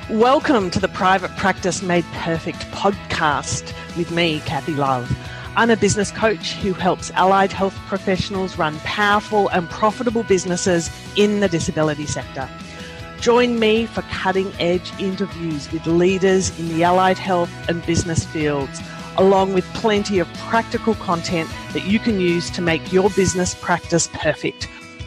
Welcome to the Private Practice Made Perfect podcast with me, Kathy Love. I'm a business coach who helps allied health professionals run powerful and profitable businesses in the disability sector. Join me for cutting-edge interviews with leaders in the allied health and business fields, along with plenty of practical content that you can use to make your business practice perfect.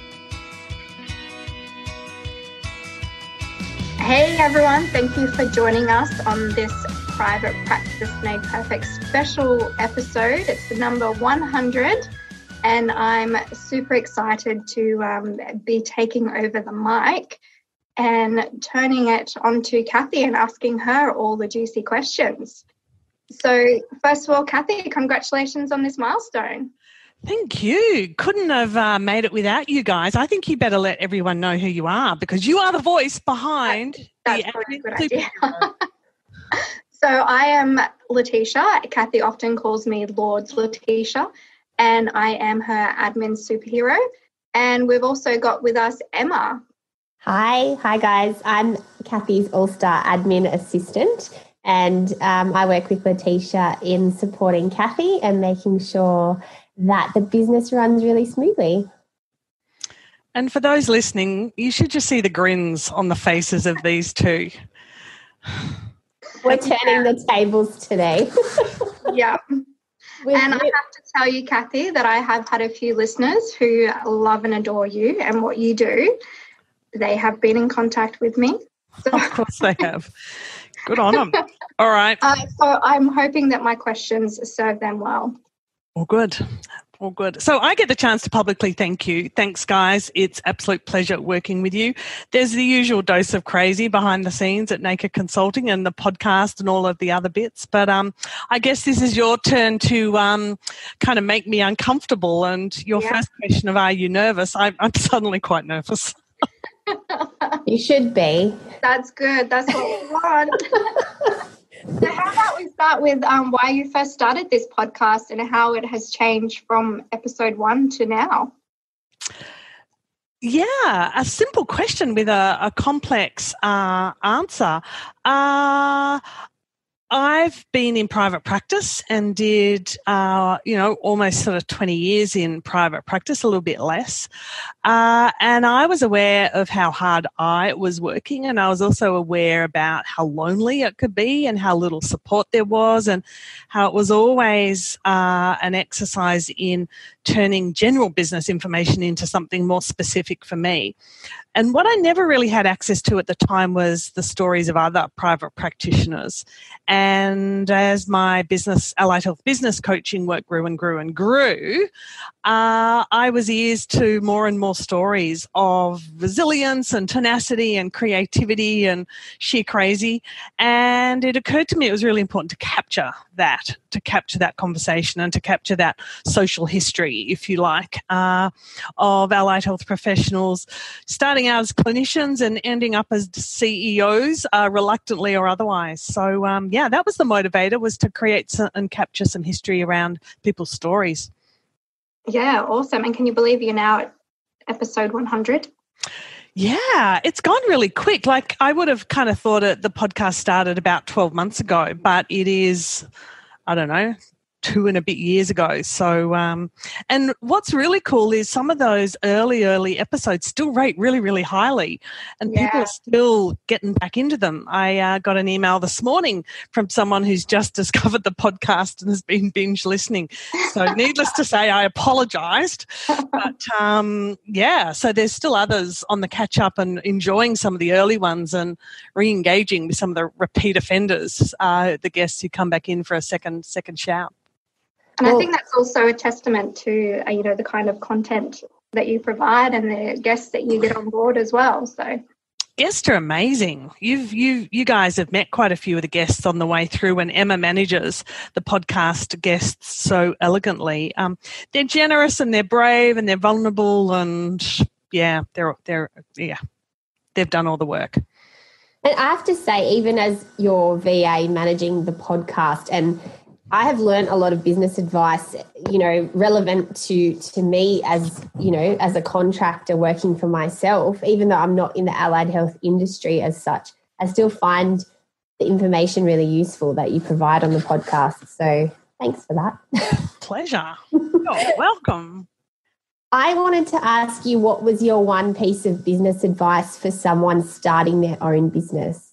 Hey everyone, thank you for joining us on this Private Practice Made Perfect special episode. It's the number 100 and I'm super excited to be taking over the mic and turning it onto Kathy and asking her all the juicy questions. So first of all, Kathy, congratulations on this milestone. Thank you. Couldn't have made it without you guys. I think you better let everyone know who you are because you are the voice behind that's probably a good idea. So I am Letitia. Kathy often calls me Lords Letitia, and I am her admin superhero. And we've also got with us Emma. Hi guys. I'm Kathy's All-Star admin assistant. And I work with Letitia in supporting Kathy and making sure that the business runs really smoothly. And for those listening, you should just see the grins on the faces of these two. We're turning the tables today. Yeah. And I have to tell you, Kathy, that I have had a few listeners who love and adore you and what you do. They have been in contact with me. So. Of course they have. Good on them. All right. So I'm hoping that my questions serve them well. All good. All good. So I get the chance to publicly thank you. Thanks, guys. It's absolute pleasure working with you. There's the usual dose of crazy behind the scenes at Naked Consulting and the podcast and all of the other bits. But I guess this is your turn to kind of make me uncomfortable. And your first question of are you nervous? I'm suddenly quite nervous. You should be. That's good. That's what we want. So how about we start with why you first started this podcast and how it has changed from episode 1 to now? Yeah, a simple question with a complex answer. I've been in private practice and did, almost sort of 20 years in private practice, a little bit less. And I was aware of how hard I was working, and I was also aware about how lonely it could be and how little support there was, and how it was always an exercise in turning general business information into something more specific for me. And what I never really had access to at the time was the stories of other private practitioners. And as my allied health business coaching work grew and grew and grew, I was ears to more and more stories of resilience and tenacity and creativity and sheer crazy. And it occurred to me it was really important to capture that conversation and to capture that social history, if you like, of allied health professionals starting out as clinicians and ending up as CEOs, reluctantly or otherwise. So, that was the motivator, was to create and capture some history around people's stories. Yeah, awesome. And can you believe you're now at episode 100? Yeah, it's gone really quick. Like I would have kind of thought the podcast started about 12 months ago, but it is, I don't know, 2 and a bit years ago. So, and what's really cool is some of those early episodes still rate really, really highly, and people are still getting back into them. I got an email this morning from someone who's just discovered the podcast and has been binge listening. So needless to say, I apologised. But, so there's still others on the catch up and enjoying some of the early ones and re-engaging with some of the repeat offenders, the guests who come back in for a second shout. And I think that's also a testament to, the kind of content that you provide and the guests that you get on board as well. So guests are amazing. You guys have met quite a few of the guests on the way through, and Emma manages the podcast guests so elegantly. They're generous and they're brave and they're vulnerable, and they've done all the work. And I have to say, even as your VA managing the podcast, and I have learned a lot of business advice, relevant to me as, as a contractor working for myself, even though I'm not in the allied health industry as such, I still find the information really useful that you provide on the podcast. So thanks for that. Pleasure. You're welcome. I wanted to ask you, what was your one piece of business advice for someone starting their own business?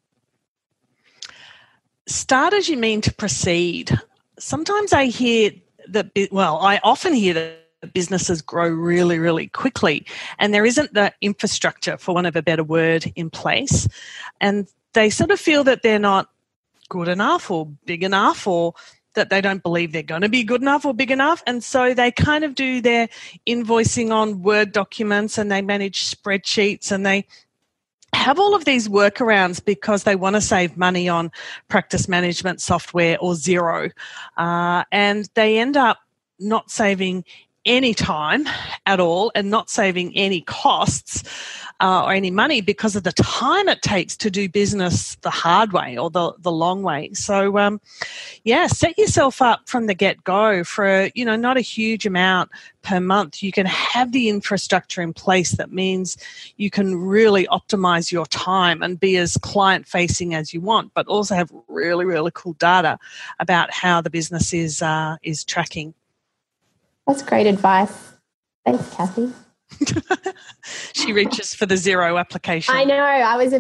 Start as you mean to proceed. Sometimes I hear I often hear that businesses grow really, really quickly and there isn't the infrastructure, for want of a better word, in place. And they sort of feel that they're not good enough or big enough, or that they don't believe they're going to be good enough or big enough. And so they kind of do their invoicing on Word documents and they manage spreadsheets and they have all of these workarounds because they want to save money on practice management software or Xero. And they end up not saving any time at all and not saving any costs or any money because of the time it takes to do business the hard way or the long way. So, set yourself up from the get-go for, not a huge amount per month. You can have the infrastructure in place that means you can really optimize your time and be as client-facing as you want, but also have really, really cool data about how the business is tracking. That's great advice. Thanks, Kathy. She reaches for the Xero application. I know. I was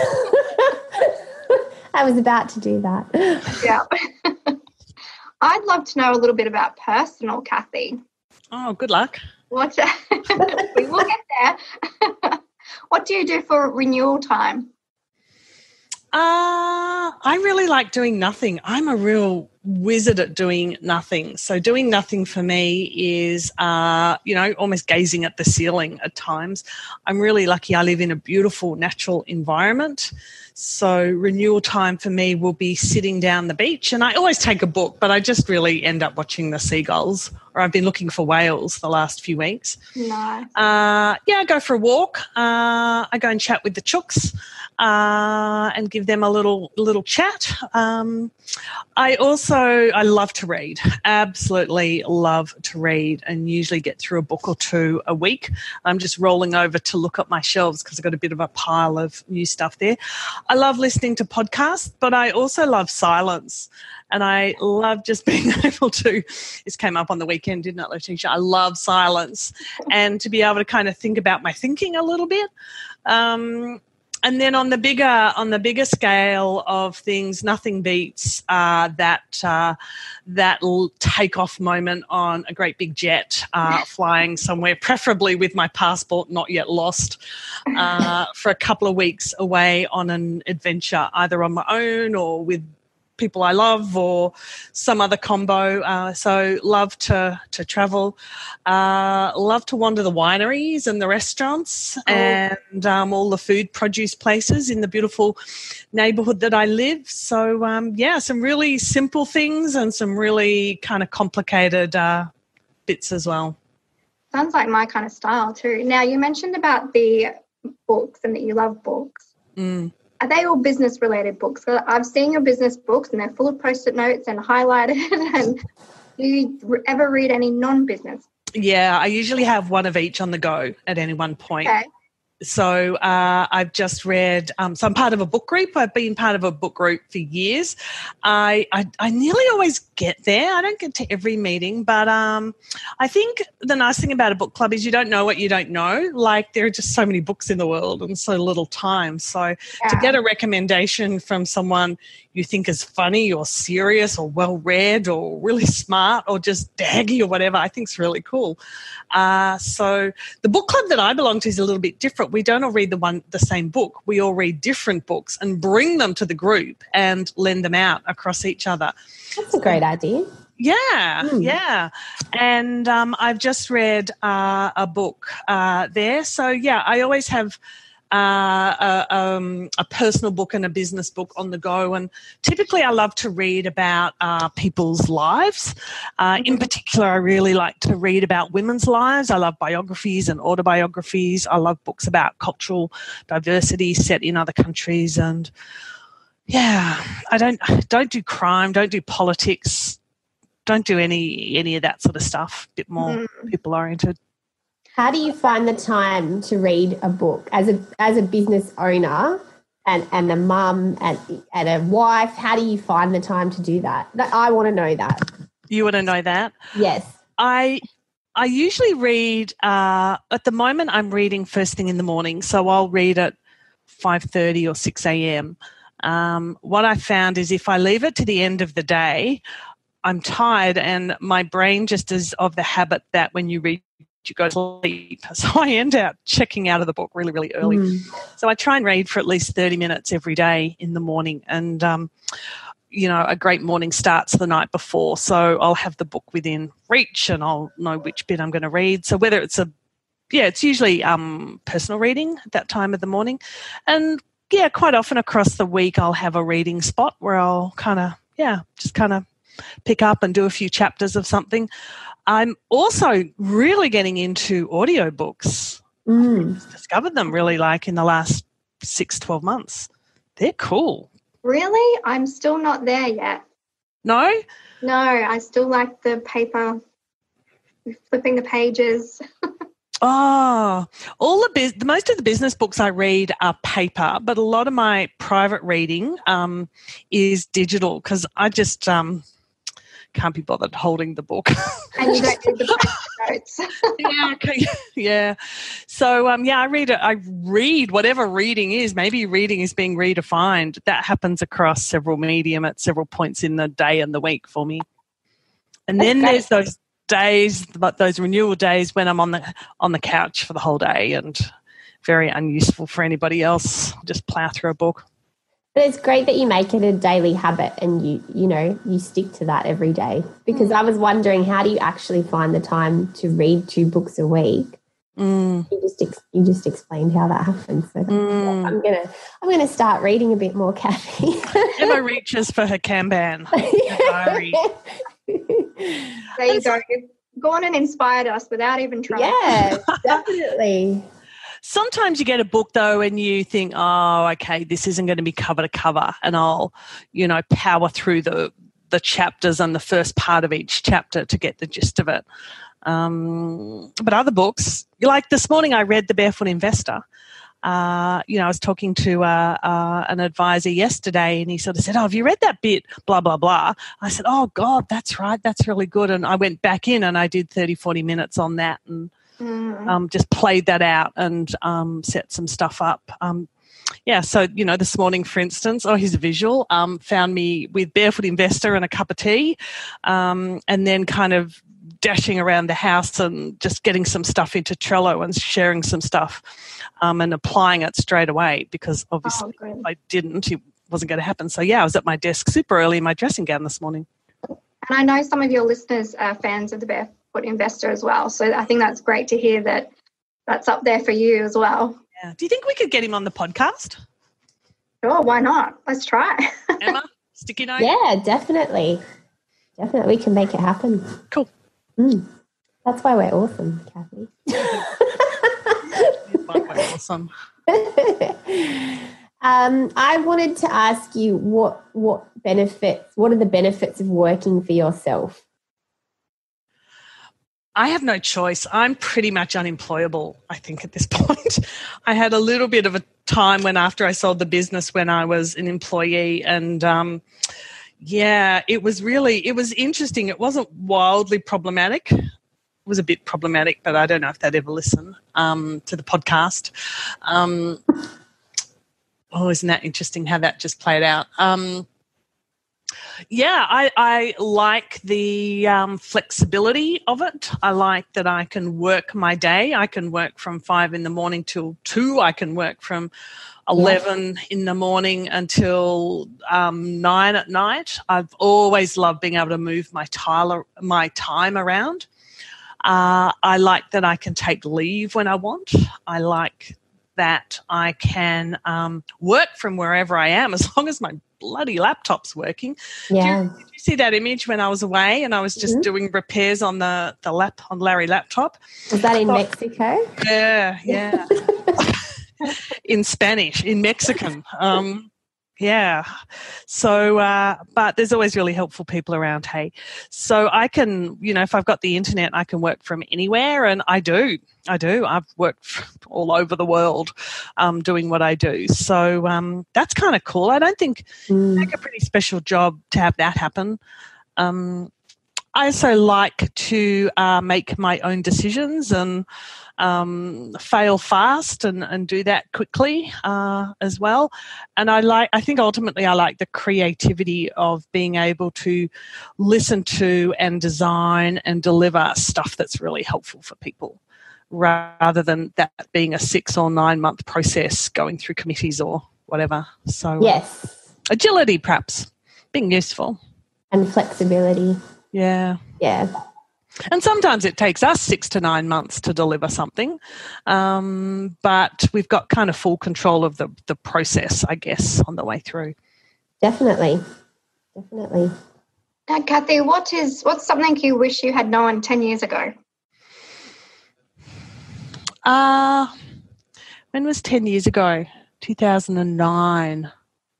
about to do that. Yeah. I'd love to know a little bit about personal, Kathy. Oh, good luck. We will get there. What do you do for renewal time? I really like doing nothing. I'm a real wizard at doing nothing. So doing nothing for me is, almost gazing at the ceiling at times. I'm really lucky I live in a beautiful natural environment. So renewal time for me will be sitting down the beach. And I always take a book, but I just really end up watching the seagulls, or I've been looking for whales the last few weeks. Nice. I go for a walk. I go and chat with the chooks. And give them a little chat. I love to read, absolutely love to read, and usually get through a book or two a week. I'm just rolling over to look at my shelves because I've got a bit of a pile of new stuff there. I love listening to podcasts, but I also love silence. And I love just being able to, this came up on the weekend, didn't it, Letitia? I love silence and to be able to kind of think about my thinking a little bit. And then on the bigger scale of things, nothing beats that take-off moment on a great big jet flying somewhere, preferably with my passport not yet lost, for a couple of weeks away on an adventure, either on my own or with people I love or some other combo. So love to travel, love to wander the wineries and the restaurants and all the food produce places in the beautiful neighbourhood that I live. So, some really simple things and some really kind of complicated bits as well. Sounds like my kind of style too. Now, you mentioned about the books and that you love books. Are they all business-related books? I've seen your business books and they're full of Post-it notes and highlighted. And do you ever read any non-business? Yeah, I usually have one of each on the go at any one point. Okay. So I've just read, so I'm part of a book group. I've been part of a book group for years. I nearly always get there. I don't get to every meeting, but I think the nice thing about a book club is you don't know what you don't know. Like there are just so many books in the world and so little time. So to get a recommendation from someone you think is funny or serious or well-read or really smart or just daggy or whatever, I think is really cool. So the book club that I belong to is a little bit different. We don't all read the same book. We all read different books and bring them to the group and lend them out across each other. That's a great idea. Yeah. And I've just read a book there. So, I always have a personal book and a business book on the go. And typically I love to read about people's lives. In particular, I really like to read about women's lives. I love biographies and autobiographies. I love books about cultural diversity set in other countries. And I don't do crime, don't do politics, don't do any of that sort of stuff. A bit more people oriented. How do you find the time to read a book as a business owner and a mum and a wife. How do you find the time to do that? I want to know that. You want to know that? Yes. I usually read, at the moment I'm reading first thing in the morning, so I'll read at 5:30 or 6 a.m. What I found is if I leave it to the end of the day, I'm tired and my brain just is of the habit that when you read, you go to sleep. So I end up checking out of the book really, really early. So I try and read for at least 30 minutes every day in the morning. And, a great morning starts the night before. So I'll have the book within reach and I'll know which bit I'm going to read. So whether it's it's usually personal reading at that time of the morning. And, quite often across the week I'll have a reading spot where I'll just pick up and do a few chapters of something. I'm also really getting into audiobooks. I've just discovered them really in the last 6-12 months. They're cool. Really? I'm still not there yet. No? No, I still like the paper, flipping the pages. Oh, most of the business books I read are paper, but a lot of my private reading is digital because I just can't be bothered holding the book. And you don't need the post-it notes. Yeah. So I read whatever reading is. Maybe reading is being redefined. That happens across several medium at several points in the day and the week for me. And then there's those days, those renewal days when I'm on the couch for the whole day and very unuseful for anybody else. Just plow through a book. But it's great that you make it a daily habit and you stick to that every day, because I was wondering, how do you actually find the time to read 2 books a week? You just explained how that happens. So I'm gonna start reading a bit more, Kathy. Emma reaches for her Kanban diary. There you go. You've gone and inspired us without even trying. Yeah, definitely. Sometimes you get a book, though, and you think, oh, okay, this isn't going to be cover to cover, and I'll, power through the chapters and the first part of each chapter to get the gist of it. But other books, like this morning I read The Barefoot Investor. I was talking to an advisor yesterday and he sort of said, oh, have you read that bit, blah, blah, blah. I said, oh, God, that's right. That's really good. And I went back in and I did 30, 40 minutes on that and just played that out and set some stuff up. So, this morning, for instance, here's a visual, found me with Barefoot Investor and a cup of tea and then kind of dashing around the house and just getting some stuff into Trello and sharing some stuff and applying it straight away because obviously if I didn't, it wasn't going to happen. So, I was at my desk super early in my dressing gown this morning. And I know some of your listeners are fans of the Barefoot Investor as well. So I think that's great to hear that that's up there for you as well. Yeah. Do you think we could get him on the podcast? Sure, why not? Let's try. Emma, sticky note? Yeah, definitely. Definitely, we can make it happen. Cool. That's why we're awesome, Kathy. That's why we're awesome. I wanted to ask you what are the benefits of working for yourself? I have no choice. I'm pretty much unemployable, I think, at this point. I had a little bit of a time after I sold the business when I was an employee and it was interesting. It wasn't wildly problematic. It was a bit problematic, but I don't know if they'd ever listen to the podcast. Isn't that interesting how that just played out? I like the flexibility of it. I like that I can work my day. I can work from 5 a.m. till 2. I can work from 11 in the morning until 9 at night. I've always loved being able to move my time around. I like that I can take leave when I want. I like that I can work from wherever I am as long as my bloody laptop's working. Yeah. Did you see that image when I was away and I was just doing repairs on on Larry laptop? Was that in Mexico? Yeah. In Spanish, in Mexican. Yeah. So, but there's always really helpful people around, hey. So I can, if I've got the internet, I can work from anywhere, and I do. I've worked all over the world doing what I do. So that's kind of cool. I don't think it's like a pretty special job to have that happen. I also like to make my own decisions and fail fast and do that quickly as well. And I think ultimately I like the creativity of being able to listen to and design and deliver stuff that's really helpful for people, rather than that being a 6 or 9 month process going through committees or whatever. So yes, agility perhaps being useful. And flexibility. Yeah. And sometimes it takes us 6 to 9 months to deliver something, but we've got kind of full control of the process, I guess, on the way through. Definitely. Now, Kathy, what's something you wish you had known 10 years ago? When was 10 years ago? 2009.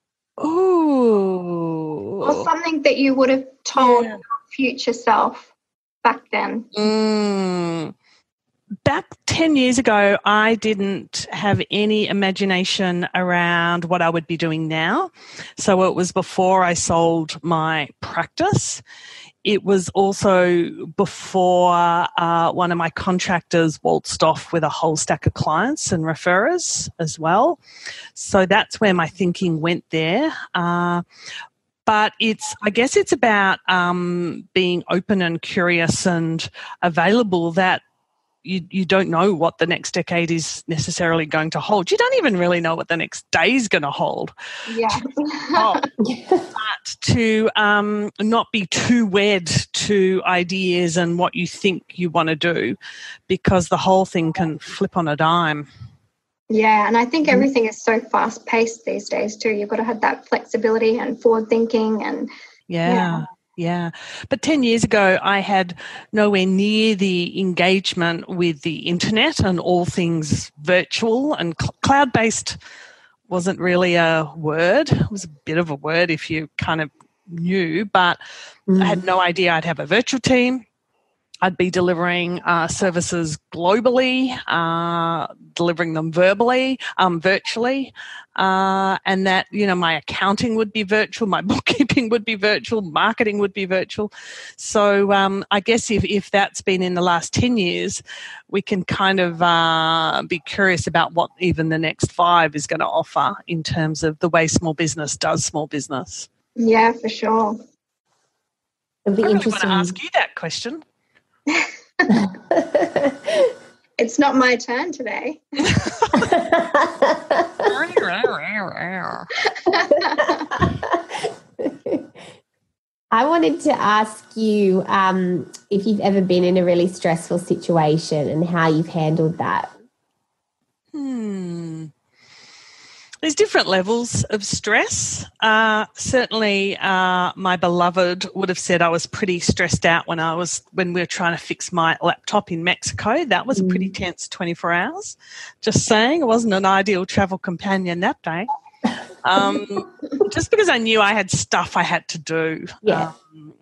Ooh. Or something that you would have told your future self back then? Back 10 years ago, I didn't have any imagination around what I would be doing now. So it was before I sold my practice. It was also before one of my contractors waltzed off with a whole stack of clients and referrers as well. So that's where my thinking went there. But I guess it's about being open and curious and available, that you don't know what the next decade is necessarily going to hold. You don't even really know what the next day is going to hold. Yeah. But to not be too wed to ideas and what you think you want to do, because the whole thing can flip on a dime. Yeah, and I think everything is so fast-paced these days too. You've got to have that flexibility and forward thinking and Yeah. But 10 years ago, I had nowhere near the engagement with the internet and all things virtual, and cloud-based wasn't really a word. It was a bit of a word if you kind of knew, but I had no idea I'd have a virtual team. I'd be delivering services globally, delivering them virtually, and that, my accounting would be virtual, my bookkeeping would be virtual, marketing would be virtual. So I guess if that's been in the last 10 years, we can kind of be curious about what even the next 5 is going to offer in terms of the way small business does small business. Yeah, for sure. It'll be I really interesting. want to ask you that question. It's not my turn today. I wanted to ask you if you've ever been in a really stressful situation and how you've handled that. There's different levels of stress. Certainly, my beloved would have said I was pretty stressed out when we were trying to fix my laptop in Mexico. That was a pretty tense 24 hours. Just saying, it wasn't an ideal travel companion that day. Just because I knew I had stuff I had to do. Yeah.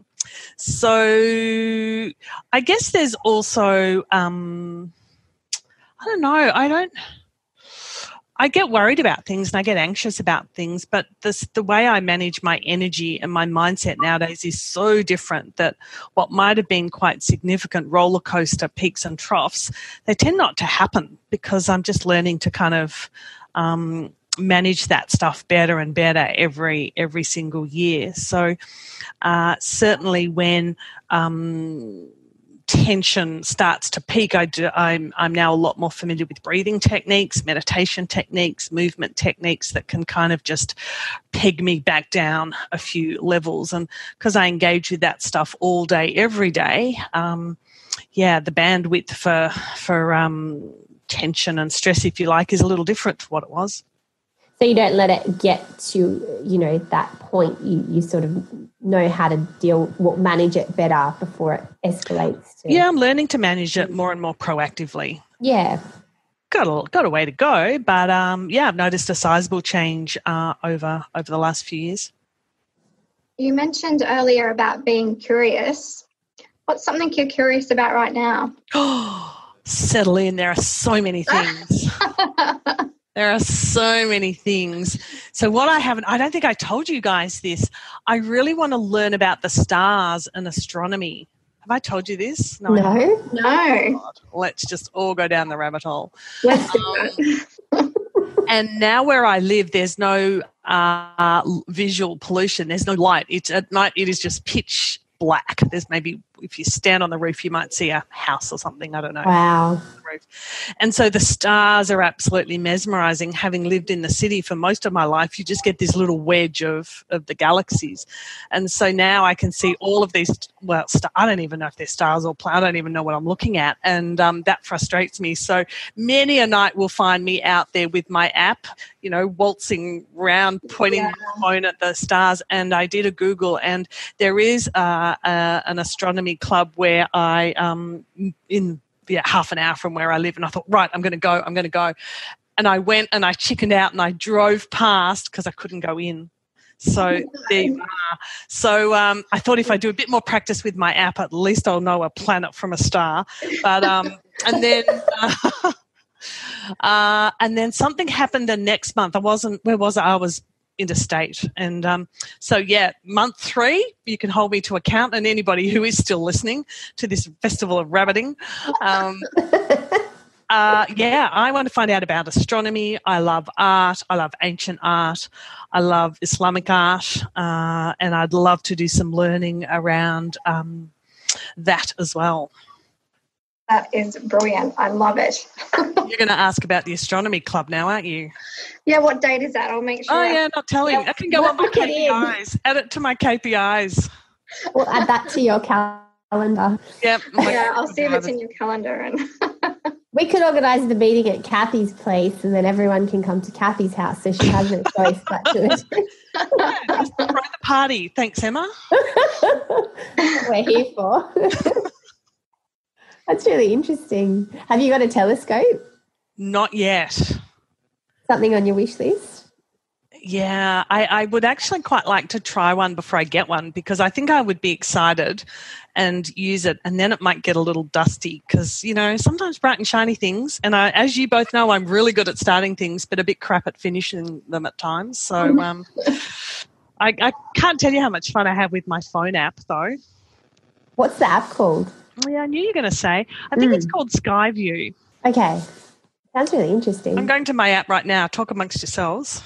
So I guess there's also, I don't know, I get worried about things and I get anxious about things, but the way I manage my energy and my mindset nowadays is so different that what might have been quite significant roller coaster peaks and troughs, they tend not to happen because I'm just learning to kind of manage that stuff better and better every single year. So certainly when tension starts to peak, I'm now a lot more familiar with breathing techniques, meditation techniques, movement techniques that can kind of just peg me back down a few levels. And because I engage with that stuff all day, every day, the bandwidth for tension and stress, if you like, is a little different to what it was. So you don't let it get to, that point. You sort of know how to manage it better before it escalates. Yeah, I'm learning to manage it more and more proactively. Yeah. got a way to go, but I've noticed a sizable change over the last few years. You mentioned earlier about being curious. What's something you're curious about right now? Settle in. There are so many things. There are so many things. So what I don't think I told you guys this. I really want to learn about the stars and astronomy. Have I told you this? No. God. Let's just all go down the rabbit hole. Let's do it. And now where I live, there's no visual pollution. There's no light. It's at night. It is just pitch black. There's maybe, if you stand on the roof, you might see a house or something. I don't know. Wow. And so the stars are absolutely mesmerizing. Having lived in the city for most of my life, you just get this little wedge of the galaxies. And so now I can see all of these, I don't even know if they're stars or planets. I don't even know what I'm looking at. And that frustrates me. So many a night will find me out there with my app, waltzing around, pointing my phone at the stars. And I did a Google, and there is an astronomy club where I, half an hour from where I live, and I thought, right, I'm going to go. And I went and I chickened out and I drove past because I couldn't go in. So there you are. So I thought if I do a bit more practice with my app, at least I'll know a planet from a star. But and then something happened the next month. I was interstate. And month 3, you can hold me to account, and anybody who is still listening to this festival of rabbiting. I want to find out about astronomy. I love art. I love ancient art. I love Islamic art. And I'd love to do some learning around that as well. That is brilliant. I love it. You're going to ask about the astronomy club now, aren't you? Yeah, what date is that? I'll make sure. Oh, yeah, not telling. I can go on my KPIs. Add it to my KPIs. We'll add that to your calendar. Yep. Yeah, I'll see if it's in your calendar. And we could organise the meeting at Kathy's place, and then everyone can come to Kathy's house, so she has no choice but to it. Yeah, just throw the party. Thanks, Emma. We're here for. That's really interesting. Have you got a telescope? Not yet. Something on your wish list? Yeah, I would actually quite like to try one before I get one, because I think I would be excited and use it, and then it might get a little dusty because, sometimes bright and shiny things, and as you both know, I'm really good at starting things but a bit crap at finishing them at times. So I can't tell you how much fun I have with my phone app, though. What's the app called? Yeah, I knew you were going to say. I think it's called Skyview. Okay. Sounds really interesting. I'm going to my app right now. Talk amongst yourselves.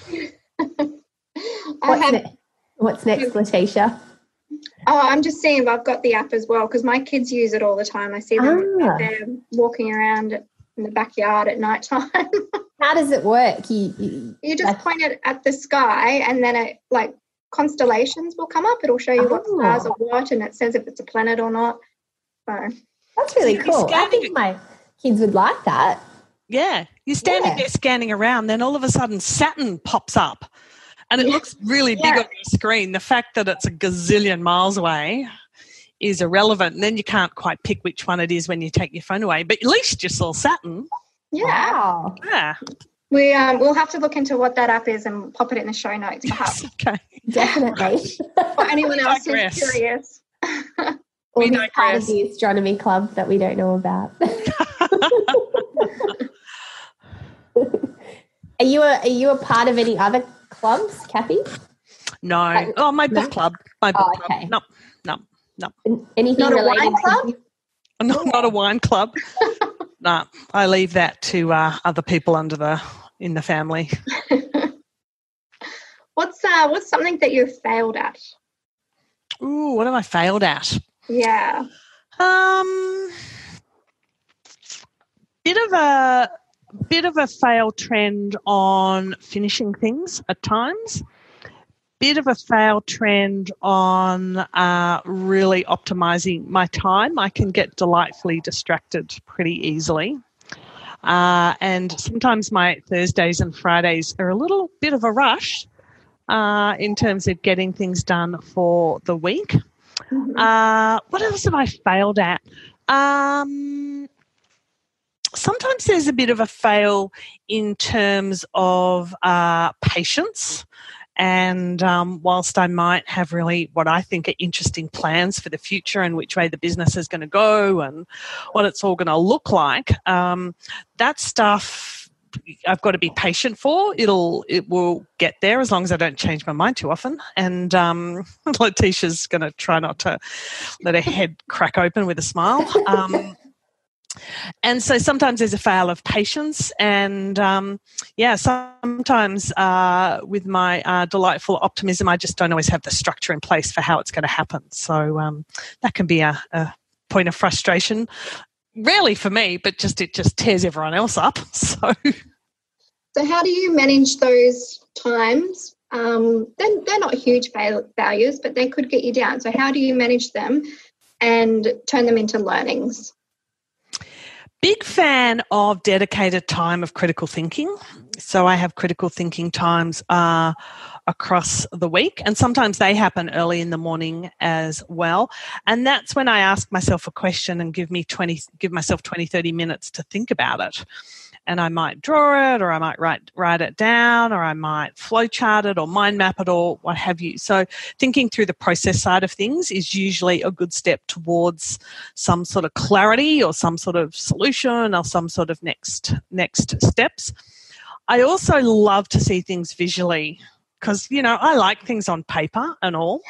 What's next, Letitia? Oh, I'm just seeing if I've got the app as well, because my kids use it all the time. I see them they're walking around in the backyard at night time. How does it work? You just point it at the sky, and then it constellations will come up. It'll show you what stars are what, and it says if it's a planet or not. So that's really cool. I think my kids would like that. Yeah. You're standing there scanning around, then all of a sudden Saturn pops up and it looks really big on your screen. The fact that it's a gazillion miles away is irrelevant, and then you can't quite pick which one it is when you take your phone away. But at least you saw Saturn. Yeah. Wow. Yeah. We'll have to look into what that app is and pop it in the show notes. Yes, okay. Definitely. For anyone else who's curious. Or he's part of the astronomy club that we don't know about. Are you a part of any other clubs, Kathy? No. My book club. My book club. No. Anything not related? A wine club? Not a wine club. No, I leave that to other people in the family. What's something that you've failed at? Ooh, what have I failed at? Yeah. Bit of a fail trend on finishing things at times. Bit of a fail trend on really optimizing my time. I can get delightfully distracted pretty easily. And sometimes my Thursdays and Fridays are a little bit of a rush in terms of getting things done for the week. Mm-hmm. What else have I failed at? sometimes there's a bit of a fail in terms of patience. And whilst I might have really what I think are interesting plans for the future and which way the business is going to go and what it's all going to look like, that stuff I've got to be patient for. It will get there as long as I don't change my mind too often. And Letitia's going to try not to let her head crack open with a smile. And so sometimes there's a fail of patience, and sometimes with my delightful optimism, I just don't always have the structure in place for how it's going to happen. So that can be a point of frustration, rarely for me, but it just tears everyone else up. So how do you manage those times? They're not huge failures, but they could get you down. So how do you manage them and turn them into learnings? Big fan of dedicated time of critical thinking. So I have critical thinking times across the week, and sometimes they happen early in the morning as well. And that's when I ask myself a question and give myself 20, 30 minutes to think about it. And I might draw it, or I might write it down, or I might flowchart it or mind map it, or what have you. So thinking through the process side of things is usually a good step towards some sort of clarity or some sort of solution or some sort of next steps. I also love to see things visually because, I like things on paper and all.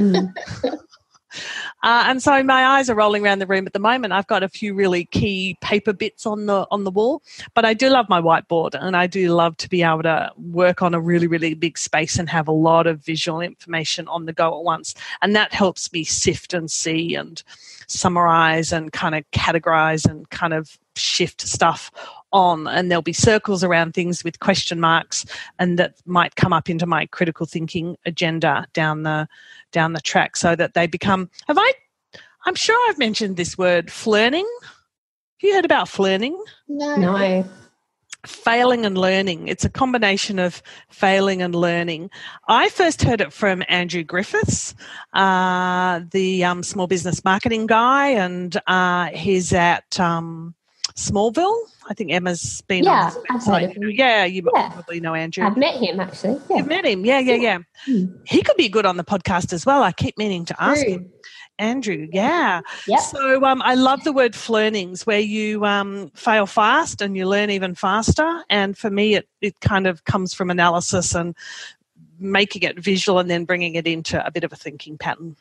And so my eyes are rolling around the room at the moment. I've got a few really key paper bits on the wall, but I do love my whiteboard, and I do love to be able to work on a really, really big space and have a lot of visual information on the go at once. And that helps me sift and see and summarize and kind of categorize and kind of shift stuff on. And there'll be circles around things with question marks, and that might come up into my critical thinking agenda down the track, so that they become. I'm sure I've mentioned this word, flirning. Have you heard about flirning? No. Failing and learning. It's a combination of failing and learning. I first heard it from Andrew Griffiths, the small business marketing guy, and he's at Smallville. I think Emma's been on his website. I've heard of him. You probably know Andrew. I've met him, actually. Yeah. You've met him? Yeah. He could be good on the podcast as well. I keep meaning to ask him. Andrew, yeah. Yep. So I love the word flirnings, where you fail fast and you learn even faster. And for me, it kind of comes from analysis and making it visual and then bringing it into a bit of a thinking pattern.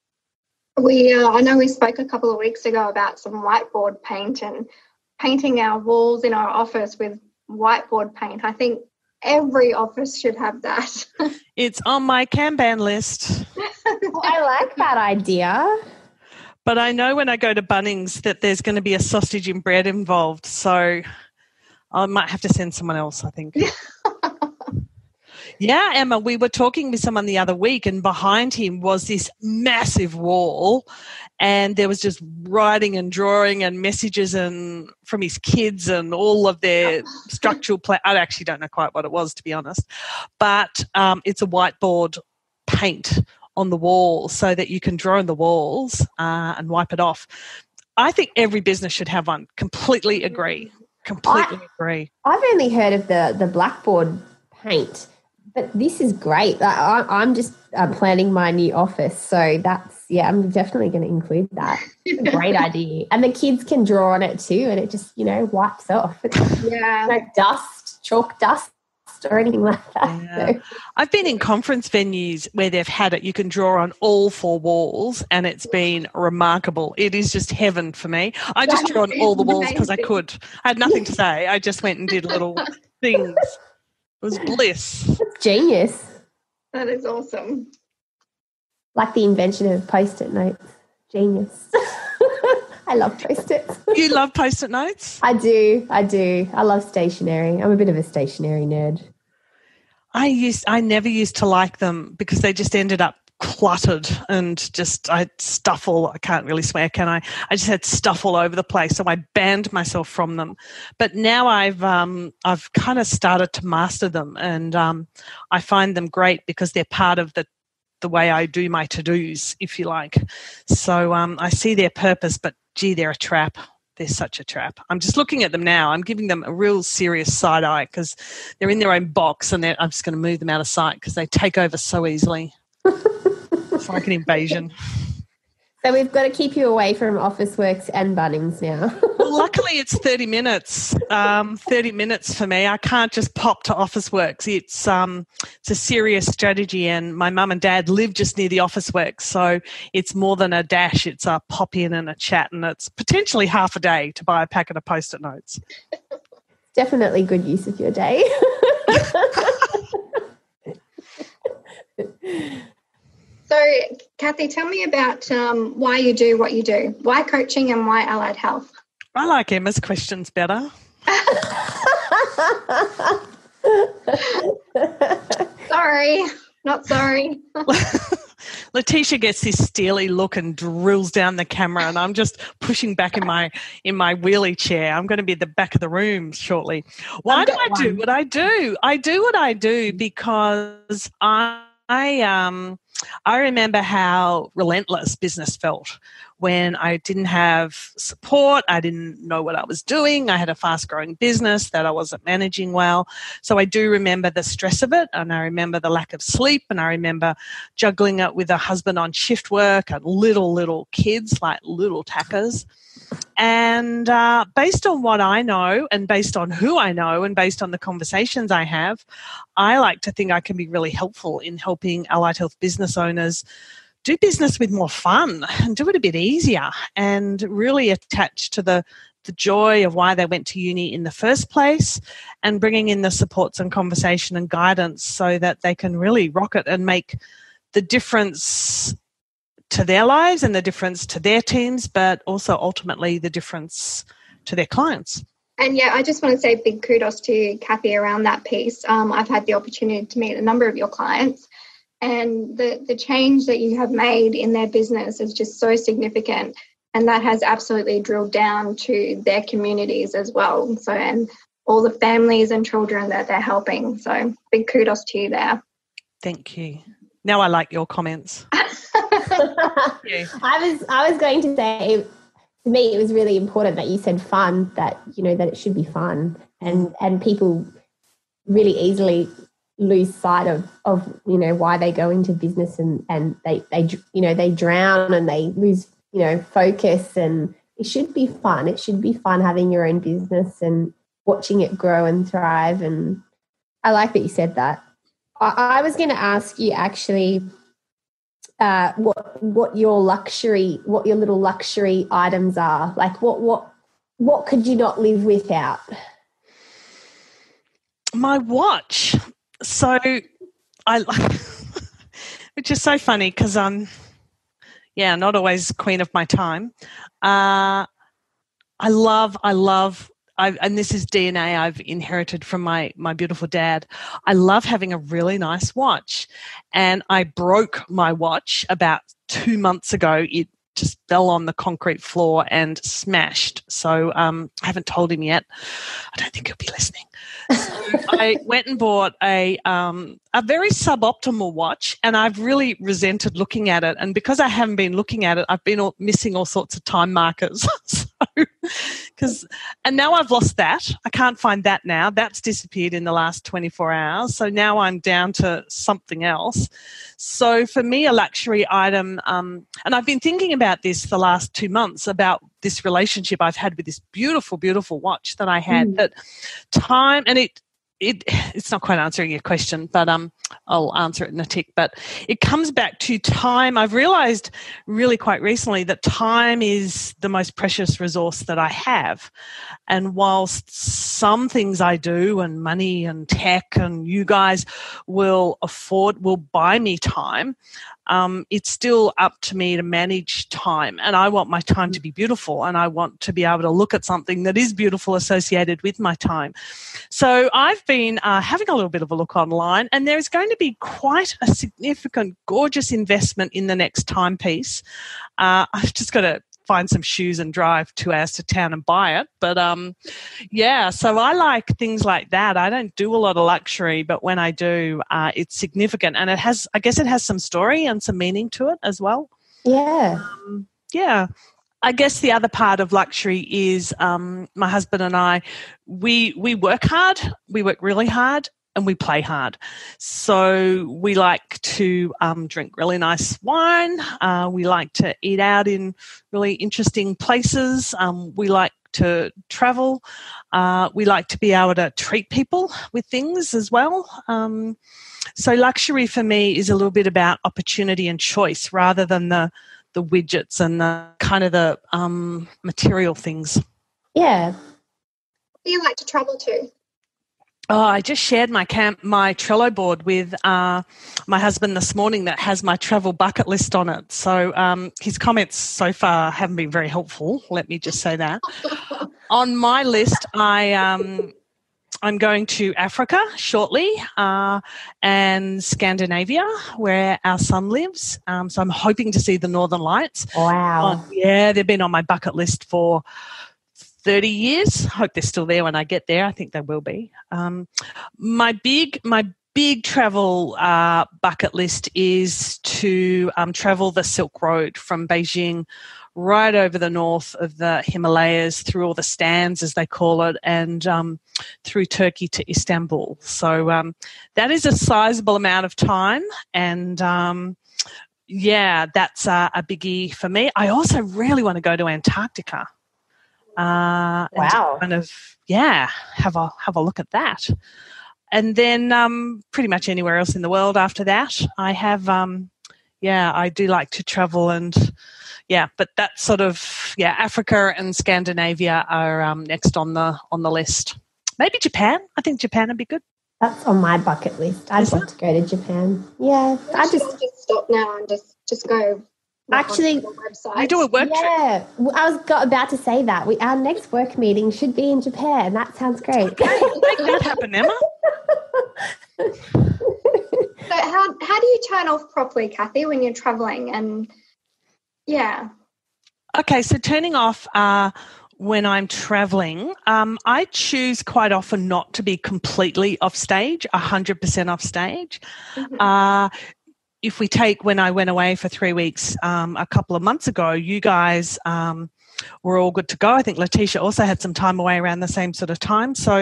I know we spoke a couple of weeks ago about some whiteboard paint and painting our walls in our office with whiteboard paint. I think every office should have that. It's on my Kanban list. I like that idea. But I know when I go to Bunnings that there's going to be a sausage and bread involved, so I might have to send someone else, I think. Yeah, Emma, we were talking with someone the other week, and behind him was this massive wall, and there was just writing and drawing and messages and from his kids and all of their structural I actually don't know quite what it was, to be honest, but it's a whiteboard paint on the wall so that you can draw on the walls and wipe it off. I think every business should have one. Completely agree. I've only heard of the blackboard paint. But this is great. I'm just planning my new office. So I'm definitely going to include that. It's a great idea. And the kids can draw on it too, and it just, wipes off. It's no dust, chalk dust or anything like that. Yeah. So. I've been in conference venues where they've had it. You can draw on all four walls, and it's been remarkable. It is just heaven for me. I just drew on all the walls because I could. I had nothing to say. I just went and did little things. It was bliss. That's genius. That is awesome. Like the invention of Post-it notes. Genius. I love Post-its. You love Post-it notes? I do. I love stationery. I'm a bit of a stationery nerd. I never used to like them because they just ended up cluttered and I can't really swear, can I? I just had stuff all over the place, so I banned myself from them. But now I've kind of started to master them, and I find them great because they're part of the way I do my to-dos, if you like. So I see their purpose, but gee, they're a trap. They're such a trap. I'm just looking at them now. I'm giving them a real serious side eye because they're in their own box, and I'm just going to move them out of sight because they take over so easily. It's like an invasion. So we've got to keep you away from Officeworks and Bunnings now. Well, luckily it's 30 minutes. 30 minutes for me. I can't just pop to Officeworks. It's a serious strategy, and my mum and dad live just near the Officeworks, so it's more than a dash. It's a pop in and a chat, and it's potentially half a day to buy a packet of Post-it notes. Definitely good use of your day. So, Kathy, tell me about why you do what you do. Why coaching and why allied health? I like Emma's questions better. Sorry, not sorry. Letitia gets this steely look and drills down the camera, and I'm just pushing back in my wheelie chair. I'm going to be at the back of the room shortly. Why do I do what I do? I do what I do because I remember how relentless business felt when I didn't have support. I didn't know what I was doing. I had a fast-growing business that I wasn't managing well. So I do remember the stress of it, and I remember the lack of sleep, and I remember juggling it with a husband on shift work and little kids, like little tackers. And based on what I know and based on who I know and based on the conversations I have, I like to think I can be really helpful in helping allied health business owners do business with more fun and do it a bit easier and really attach to the joy of why they went to uni in the first place, and bringing in the supports and conversation and guidance so that they can really rock it and make the difference to their lives and the difference to their teams, but also ultimately the difference to their clients. And yeah, I just want to say big kudos to Kathy around that piece. I've had the opportunity to meet a number of your clients, and the change that you have made in their business is just so significant, and that has absolutely drilled down to their communities as well. So, and all the families and children that they're helping. So big kudos to you there. Thank you. Now I like your comments. I was going to say, to me, it was really important that you said fun, that, you know, that it should be fun, and people really easily lose sight of you know, why they go into business, and they you know, they drown and they lose, you know, focus. And it should be fun. It should be fun having your own business and watching it grow and thrive. And I like that you said that. I was going to ask you actually what your little luxury items are. Like what could you not live without? My watch. So which is so funny because I'm not always queen of my time. I love, and this is DNA I've inherited from my beautiful dad. I love having a really nice watch, and I broke my watch about 2 months ago. It just fell on the concrete floor and smashed. So I haven't told him yet. I don't think he'll be listening. So I went and bought a very suboptimal watch, and I've really resented looking at it. And because I haven't been looking at it, I've been missing all sorts of time markers. And now I've lost that. I can't find that now. That's disappeared in the last 24 hours. So now I'm down to something else. So for me, a luxury item, and I've been thinking about this the last 2 months, about this relationship I've had with this beautiful, beautiful watch that I had. That time, and it's not quite answering your question, but I'll answer it in a tick. But it comes back to time. I've realised really quite recently that time is the most precious resource that I have. And whilst some things I do, and money and tech and you guys will buy me time, it's still up to me to manage time. And I want my time to be beautiful, and I want to be able to look at something that is beautiful associated with my time. So I've been having a little bit of a look online, and there's going to be quite a significant, gorgeous investment in the next timepiece. I've just got to find some shoes and drive 2 hours to town and buy it. But so I like things like that. I don't do a lot of luxury, but when I do, it's significant, and it has some story and some meaning to it as well. Yeah. I guess the other part of luxury is my husband and I, we work hard, we work really hard, and we play hard. So we like to drink really nice wine. We like to eat out in really interesting places. We like to travel. We like to be able to treat people with things as well. So luxury for me is a little bit about opportunity and choice rather than the widgets and the kind of the material things. Yeah. Where do you like to travel to? Oh, I just shared my Trello board with my husband this morning that has my travel bucket list on it. So his comments so far haven't been very helpful. Let me just say that. On my list, I'm going to Africa shortly and Scandinavia, where our son lives. So I'm hoping to see the Northern Lights. Wow. Yeah, they've been on my bucket list for 30 years. Hope they're still there when I get there. I think they will be. My big travel bucket list is to travel the Silk Road from Beijing right over the north of the Himalayas, through all the stands, as they call it, and through Turkey to Istanbul. So that is a sizable amount of time, and that's a biggie for me. I also really want to go to Antarctica. Wow. And kind of, have a look at that. And then pretty much anywhere else in the world after that. I have, I do like to travel but that sort of, Africa and Scandinavia are next on the list. Maybe Japan. I think Japan would be good. That's on my bucket list. I'd love to go to Japan. Yeah. I just stop now and just go. Actually, we do a work trip. Yeah, I was about to say that. Our next work meeting should be in Japan. That sounds great. Make that happen, Emma. So how do you turn off properly, Kathy, when you're traveling? And okay, so turning off when I'm traveling, I choose quite often not to be completely off stage, 100% off stage. Mm-hmm. If we take when I went away for 3 weeks a couple of months ago, you guys were all good to go. I think Letitia also had some time away around the same sort of time. So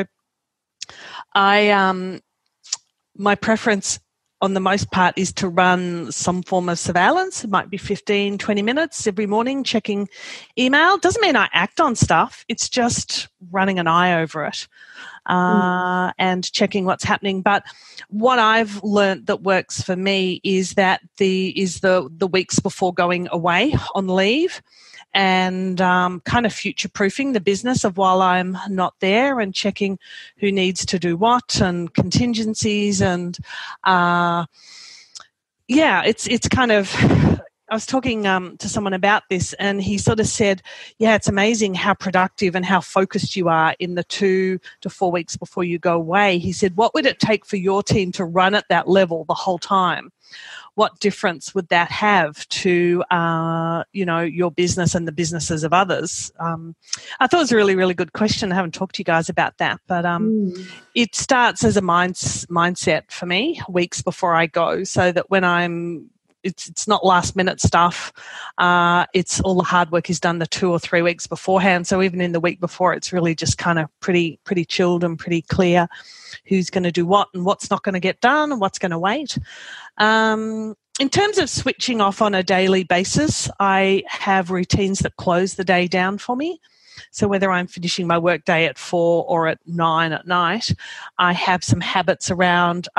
my preference on the most part is to run some form of surveillance. It might be 15, 20 minutes every morning checking email. Doesn't mean I act on stuff. It's just running an eye over it and checking what's happening. But what I've learnt that works for me is that the weeks before going away on leave, and kind of future-proofing the business of while I'm not there, and checking who needs to do what and contingencies. And it's kind of, I was talking to someone about this, and he sort of said, it's amazing how productive and how focused you are in the 2 to 4 weeks before you go away. He said, what would it take for your team to run at that level the whole time? What difference would that have to, your business and the businesses of others? I thought it was a really, really good question. I haven't talked to you guys about that, but it starts as a mindset for me weeks before I go, so that when it's not last minute stuff. It's all the hard work is done the 2 or 3 weeks beforehand. So even in the week before, it's really just kind of pretty chilled and pretty clear who's going to do what and what's not going to get done and what's going to wait. In terms of switching off on a daily basis, I have routines that close the day down for me. So whether I'm finishing my work day at 4 or at 9 at night, I have some habits around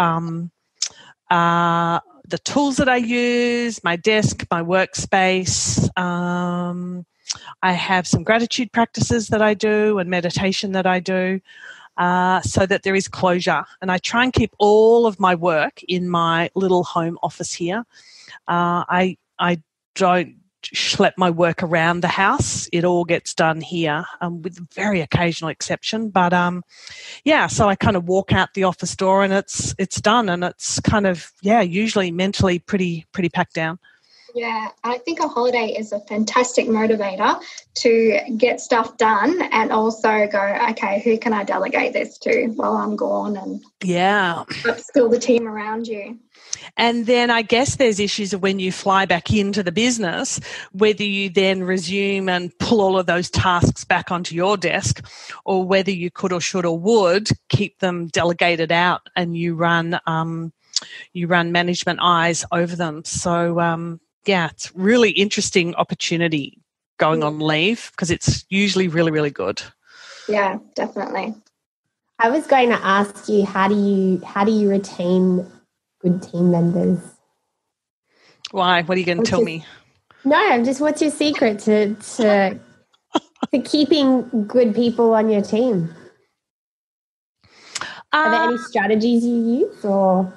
the tools that I use, my desk, my workspace. I have some gratitude practices that I do and meditation that I do, so that there is closure. And I try and keep all of my work in my little home office here. I don't schlep my work around the house. It all gets done here, with very occasional exception. But so I kind of walk out the office door and it's done, and it's kind of usually mentally pretty packed down. Yeah, I think a holiday is a fantastic motivator to get stuff done and also go, okay, who can I delegate this to while I'm gone, and upskill the team around you. And then I guess there's issues of when you fly back into the business, whether you then resume and pull all of those tasks back onto your desk, or whether you could or should or would keep them delegated out and you run management eyes over them. So, it's really interesting opportunity going on leave, because it's usually really, really good. Yeah, definitely. I was going to ask you, how do you retain good team members? Why? What are you going to tell me? No, what's your secret to keeping good people on your team? Are there any strategies you use, or?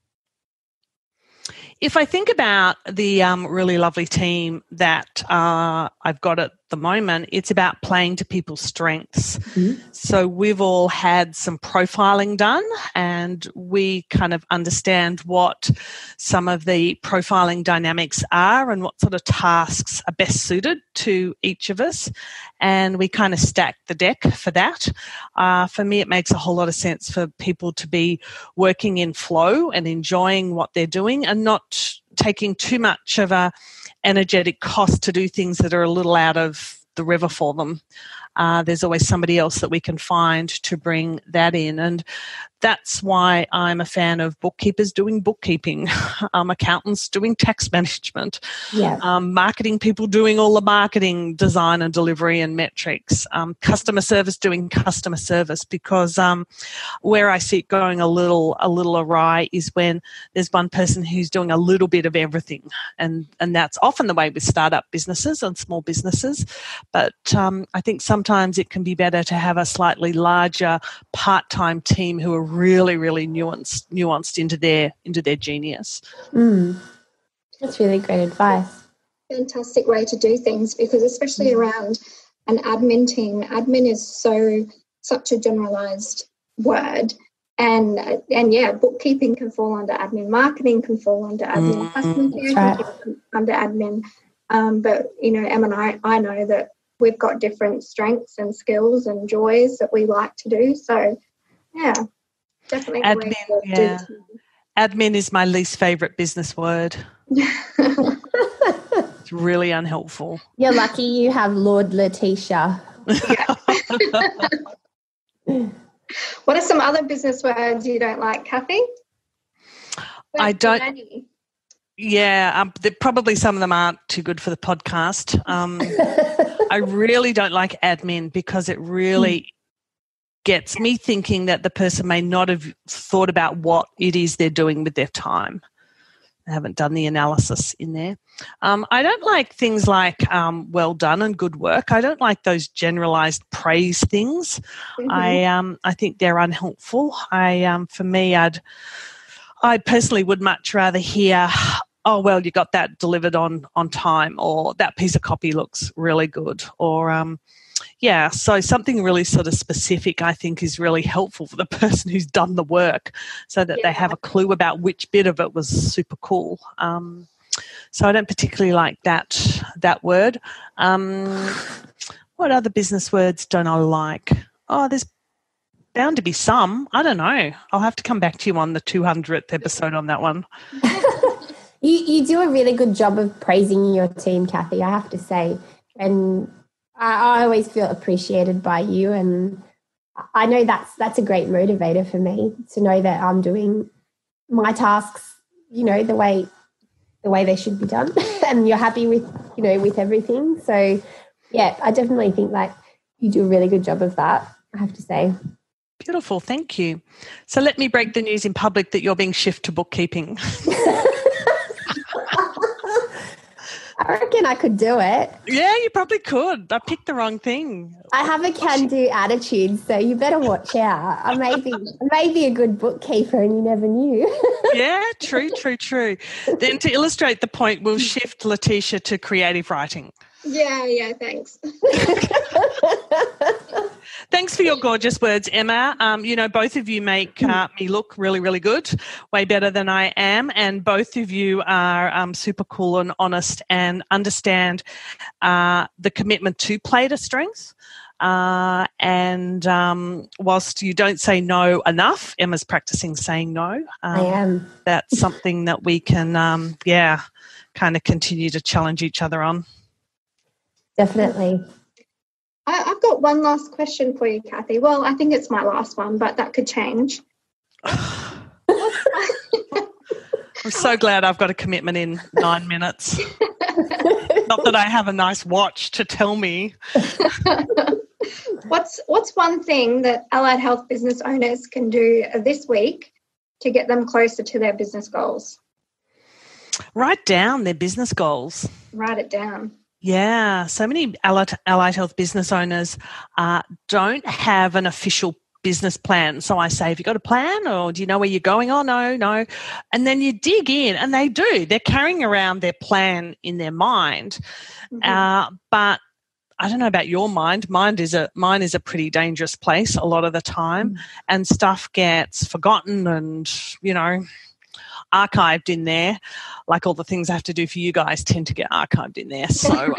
If I think about the really lovely team that I've got at the moment, it's about playing to people's strengths. Mm-hmm. So we've all had some profiling done, and we kind of understand what some of the profiling dynamics are and what sort of tasks are best suited to each of us. And we kind of stack the deck for that. For me, it makes a whole lot of sense for people to be working in flow and enjoying what they're doing, and not taking too much of a energetic cost to do things that are a little out of the river for them. There's always somebody else that we can find to bring that in. And that's why I'm a fan of bookkeepers doing bookkeeping, accountants doing tax management, marketing people doing all the marketing, design and delivery and metrics, customer service doing customer service, because where I see it going a little awry is when there's one person who's doing a little bit of everything. And that's often the way with startup businesses and small businesses. But I think sometimes it can be better to have a slightly larger part-time team who are really, really nuanced into their genius. That's really great advice. Fantastic way to do things, because especially around an admin team, admin is such a generalized word, and bookkeeping can fall under admin, marketing can fall under admin, customer care can fall under admin. But Em and I know that we've got different strengths and skills and joys that we like to do. So, definitely. Admin is my least favourite business word. It's really unhelpful. You're lucky you have Lord Letitia. What are some other business words you don't like, Kathy? I don't. Yeah, probably some of them aren't too good for the podcast. I really don't like admin, because it really gets me thinking that the person may not have thought about what it is they're doing with their time. They haven't done the analysis in there. I don't like things like well done and good work. I don't like those generalized praise things. Mm-hmm. I think they're unhelpful. For me, I personally would much rather hear, oh, well, you got that delivered on time, or that piece of copy looks really good, or so something really sort of specific I think is really helpful for the person who's done the work, so that they have a clue about which bit of it was super cool. So I don't particularly like that word. What other business words don't I like? Oh, there's bound to be some. I don't know. I'll have to come back to you on the 200th episode on that one. You do a really good job of praising your team, Kathy, I have to say. And I always feel appreciated by you. And I know that's a great motivator for me, to know that I'm doing my tasks, the way they should be done. And you're happy with everything. So, I definitely think that you do a really good job of that, I have to say. Beautiful. Thank you. So let me break the news in public that you're being shifted to bookkeeping. I reckon I could do it. Yeah, you probably could. I picked the wrong thing. I have a can-do attitude, so you better watch out. I may be a good bookkeeper and you never knew. Yeah, true. Then to illustrate the point, we'll shift Letitia to creative writing. Yeah, thanks. Thanks for your gorgeous words, Emma. Both of you make me look really, really good, way better than I am. And both of you are super cool and honest and understand the commitment to play to strengths. And whilst you don't say no enough, Emma's practicing saying no. I am. That's something that we can, kind of continue to challenge each other on. Definitely. I've got one last question for you, Kathy. Well, I think it's my last one, but that could change. I'm so glad I've got a commitment in 9 minutes. Not that I have a nice watch to tell me. What's one thing that allied health business owners can do this week to get them closer to their business goals? Write down their business goals. Write it down. Yeah, so many allied health business owners don't have an official business plan. So I say, have you got a plan, or do you know where you're going? Oh, no. And then you dig in, and they do. They're carrying around their plan in their mind. Mm-hmm. But I don't know about your mind. Mine is a pretty dangerous place a lot of the time, and stuff gets forgotten and, archived in there. Like all the things I have to do for you guys tend to get archived in there. So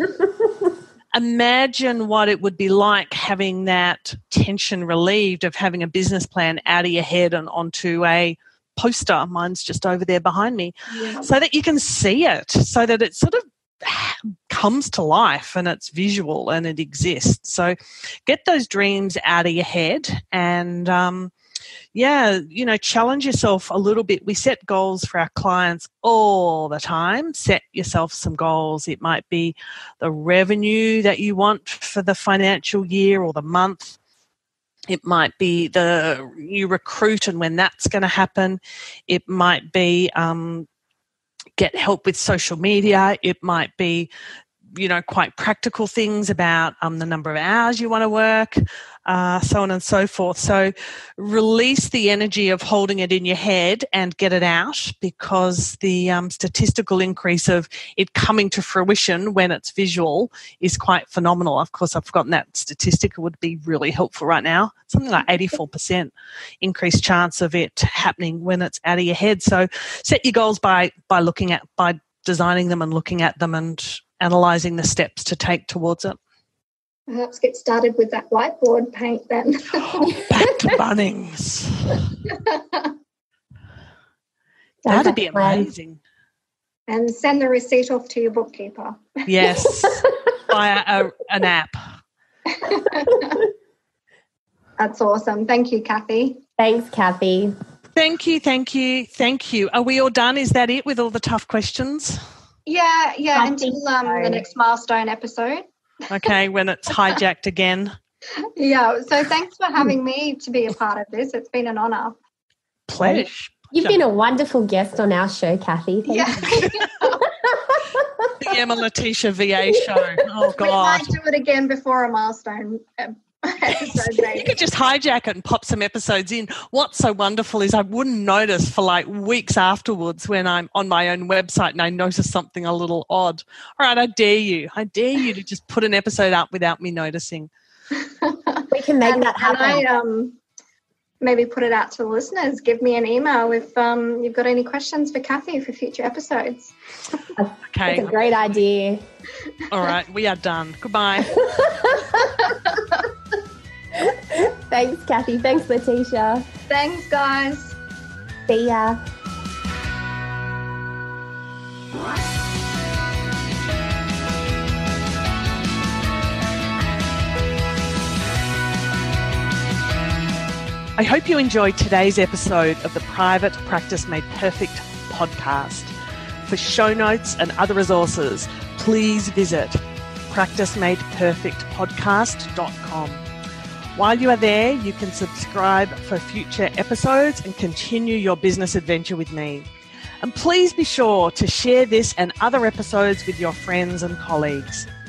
imagine what it would be like having that tension relieved of having a business plan out of your head and onto a poster. Mine's just over there behind me. Yeah. So that you can see it, so that it sort of comes to life and it's visual and it exists. So get those dreams out of your head and challenge yourself a little bit. We set goals for our clients all the time. Set yourself some goals. It might be the revenue that you want for the financial year or the month. It might be you recruit and when that's going to happen. It might be get help with social media. It might be, quite practical things about the number of hours you want to work, so on and so forth. So release the energy of holding it in your head and get it out, because the statistical increase of it coming to fruition when it's visual is quite phenomenal. Of course, I've forgotten that statistic. It would be really helpful right now. Something like 84% increased chance of it happening when it's out of your head. So set your goals by designing them and looking at them and analysing the steps to take towards it. Perhaps get started with that whiteboard paint then. Back to Bunnings. That'd be amazing. And send the receipt off to your bookkeeper. Yes, via an app. That's awesome. Thank you, Kathy. Thanks, Kathy. Thank you. Are we all done? Is that it with all the tough questions? Yeah, until the next milestone episode. Okay, when it's hijacked again. Yeah, so thanks for having me to be a part of this. It's been an honour. Pleasure. You've been a wonderful guest on our show, Kathy. Thank you. The Emma Letitia VA show. Oh, God. We might do it again before a milestone episode. You could just hijack it and pop some episodes in. What's so wonderful is I wouldn't notice for like weeks afterwards when I'm on my own website and I notice something a little odd. All right, I dare you to just put an episode up without me noticing. We can make that happen. And maybe put it out to the listeners. Give me an email if you've got any questions for Kathy for future episodes. Okay. That's a great idea. All right, we are done. Goodbye. Thanks, Kathy. Thanks, Letitia. Thanks, guys. See ya. I hope you enjoyed today's episode of the Private Practice Made Perfect podcast. For show notes and other resources, please visit practicemadeperfectpodcast.com. While you are there, you can subscribe for future episodes and continue your business adventure with me. And please be sure to share this and other episodes with your friends and colleagues.